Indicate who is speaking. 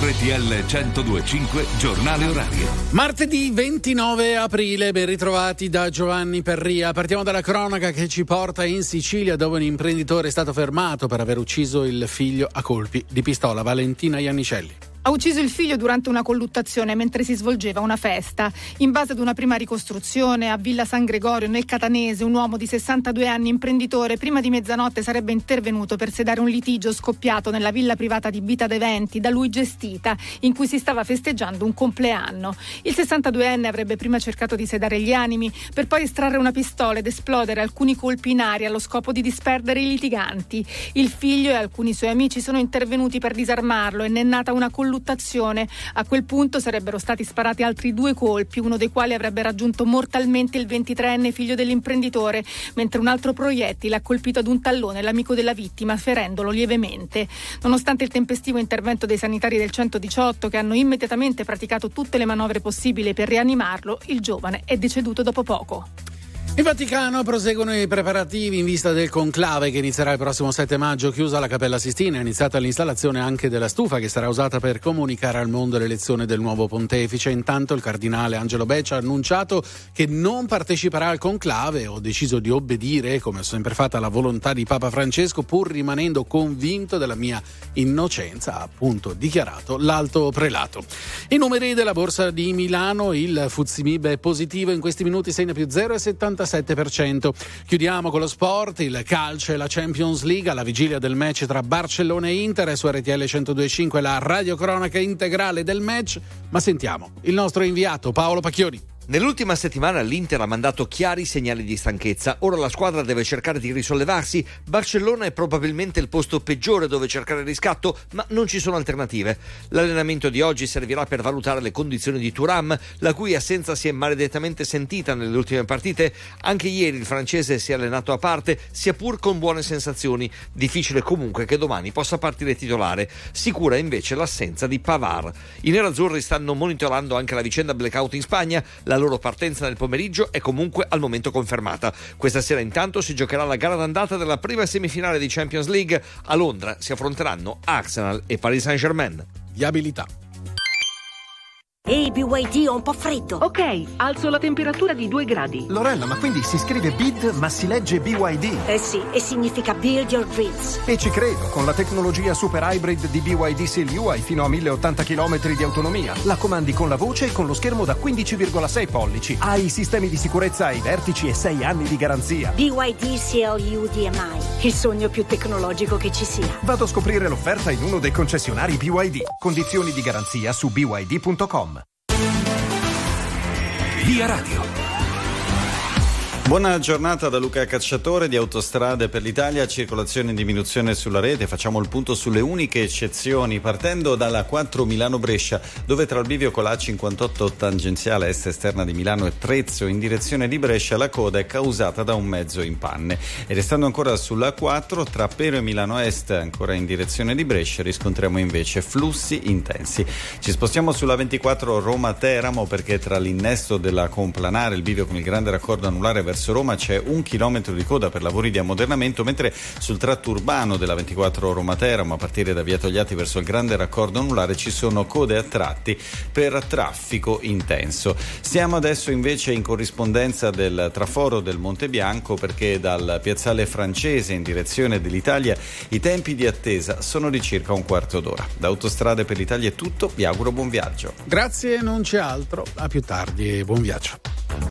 Speaker 1: RTL 102.5 Giornale Orario.
Speaker 2: Martedì 29 aprile, ben ritrovati da Giovanni Perria. Partiamo dalla cronaca che ci porta in Sicilia, dove un imprenditore è stato fermato per aver ucciso il figlio a colpi di pistola. Valentina Iannicelli.
Speaker 3: Ha ucciso il figlio durante una colluttazione mentre si svolgeva una festa. In base ad una prima ricostruzione, a Villa San Gregorio, nel Catanese, un uomo di 62 anni, imprenditore, prima di mezzanotte sarebbe intervenuto per sedare un litigio scoppiato nella villa privata di Vita d'Eventi, da lui gestita, in cui si stava festeggiando un compleanno. Il 62enne avrebbe prima cercato di sedare gli animi, per poi estrarre una pistola ed esplodere alcuni colpi in aria allo scopo di disperdere i litiganti. Il figlio e alcuni suoi amici sono intervenuti per disarmarlo e ne è nata una colluttazione. A quel punto sarebbero stati sparati altri 2 colpi, uno dei quali avrebbe raggiunto mortalmente il 23enne figlio dell'imprenditore, mentre un altro proiettile ha colpito ad un tallone l'amico della vittima, ferendolo lievemente. Nonostante il tempestivo intervento dei sanitari del 118, che hanno immediatamente praticato tutte le manovre possibili per rianimarlo, il giovane è deceduto dopo poco.
Speaker 2: In Vaticano proseguono i preparativi in vista del conclave che inizierà il prossimo 7 maggio. Chiusa la Cappella Sistina, è iniziata l'installazione anche della stufa che sarà usata per comunicare al mondo l'elezione del nuovo pontefice. Intanto il cardinale Angelo Beccia ha annunciato che non parteciperà al conclave. Ho deciso di obbedire, come ho sempre fatto, alla volontà di Papa Francesco, pur rimanendo convinto della mia innocenza, ha appunto dichiarato l'alto prelato. I numeri della borsa di Milano, il FTSE MIB è positivo, in questi minuti segna più 0,77%. Chiudiamo con lo sport, il calcio e la Champions League alla vigilia del match tra Barcellona e Inter. Su RTL 102.5 la radiocronaca integrale del match, ma sentiamo il nostro inviato Paolo Pacchioni.
Speaker 4: Nell'ultima settimana l'Inter ha mandato chiari segnali di stanchezza. Ora la squadra deve cercare di risollevarsi. Barcellona è probabilmente il posto peggiore dove cercare riscatto, ma non ci sono alternative. L'allenamento di oggi servirà per valutare le condizioni di Thuram, la cui assenza si è maledettamente sentita nelle ultime partite. Anche ieri il francese si è allenato a parte, sia pur con buone sensazioni. Difficile comunque che domani possa partire titolare. Sicura invece l'assenza di Pavard. I nerazzurri stanno monitorando anche la vicenda blackout in Spagna. La loro partenza nel pomeriggio è comunque al momento confermata. Questa sera intanto si giocherà la gara d'andata della prima semifinale di Champions League. A Londra si affronteranno Arsenal e Paris Saint-Germain.
Speaker 2: Viabilità.
Speaker 5: Ehi, BYD, ho un po' freddo.
Speaker 6: Ok, alzo la temperatura di 2 gradi.
Speaker 7: Lorella, ma quindi si scrive BID ma si legge BYD?
Speaker 5: Eh sì, e significa Build Your Dreams.
Speaker 7: E ci credo, con la tecnologia super hybrid di BYD Seal hai fino a 1080 km di autonomia. La comandi con la voce e con lo schermo da 15,6 pollici. Hai i sistemi di sicurezza ai vertici e 6 anni di garanzia.
Speaker 5: BYD CLU DMI, il sogno più tecnologico che ci sia.
Speaker 7: Vado a scoprire l'offerta in uno dei concessionari BYD. Condizioni di garanzia su byd.com.
Speaker 1: Via Radio.
Speaker 8: Buona giornata da Luca Cacciatore di Autostrade per l'Italia, circolazione in diminuzione sulla rete. Facciamo il punto sulle uniche eccezioni, partendo dalla 4 Milano-Brescia, dove tra il bivio con la A58 tangenziale est esterna di Milano e Trezzo in direzione di Brescia la coda è causata da un mezzo in panne. E restando ancora sulla 4, tra Pero e Milano Est, ancora in direzione di Brescia, riscontriamo invece flussi intensi. Ci spostiamo sulla 24 Roma-Teramo, perché tra l'innesto della Complanare e il bivio con il grande raccordo anulare verso Roma c'è 1 chilometro di coda per lavori di ammodernamento, mentre sul tratto urbano della 24 Roma-Teramo, a partire da via Togliatti verso il grande raccordo anulare, ci sono code a tratti per traffico intenso. Stiamo adesso invece in corrispondenza del traforo del Monte Bianco, perché dal piazzale Francese in direzione dell'Italia i tempi di attesa sono di circa un quarto d'ora. Da Autostrade per l'Italia è tutto, vi auguro buon viaggio.
Speaker 2: Grazie, non c'è altro, a più tardi e buon viaggio.